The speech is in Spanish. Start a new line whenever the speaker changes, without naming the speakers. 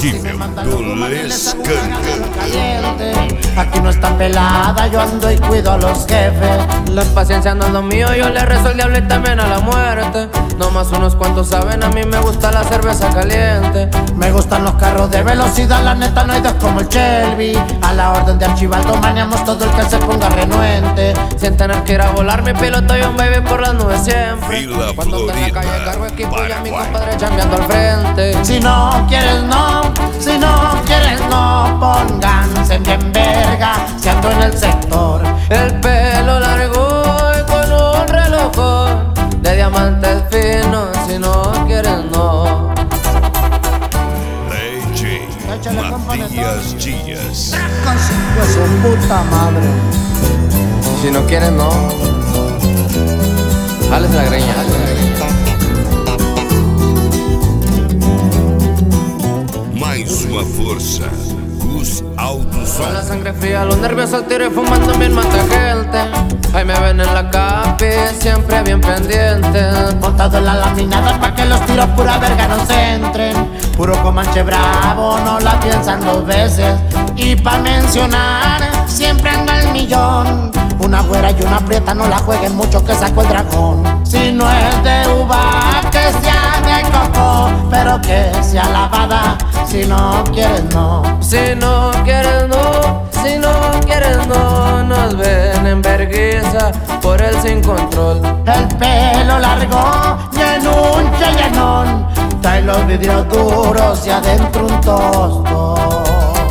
do escândalo.
Aquí no está pelada, yo ando y cuido a los jefes.
La paciencia no es lo mío, yo le rezo al diablo y también a la muerte. No más unos cuantos saben, a mí me gusta la cerveza caliente.
Me gustan los carros de velocidad, la neta no hay dos como el Shelby. A la orden de Archibaldo maneamos todo el que se ponga renuente.
Sin tener que ir a volar, mi piloto y un baby por las nubes siempre.
Villa
Cuando esté en la calle
Florida,
cargo equipo y a mi
Paraguay.
compadre chambeando al frente.
Si no quieres no, si no quieres no, pónganse bien verga si ando en el sector.
El pelo largo y con un reloj de diamantes finos. Si no quieres no.
DJ Matías Dias.
Pues su puta madre.
Si no quieres no. Jales la greña, jales la greña.
Mais uma força, Gus Aldo
Con la
Som.
sangre fría, los nervios al tiro y fumando bien mata gente. Ahí me ven en la capi, siempre bien pendiente.
Montado en la laminada pa' que los tiros pura verga no se entren. Puro comanche bravo, no la piensan dos veces. Y pa' mencionar, siempre anda el millón. Una güera y una prieta, no la jueguen mucho que sacó el dragón. Si no es de uva, que sea de coco, pero que sea lavada. Si no quieres no.
Si no quieres no, si no quieres no. Nos ven en vergüenza por el sin control.
El pelo largo y en un llenón. Trae los vidrios duros y adentro un tostón.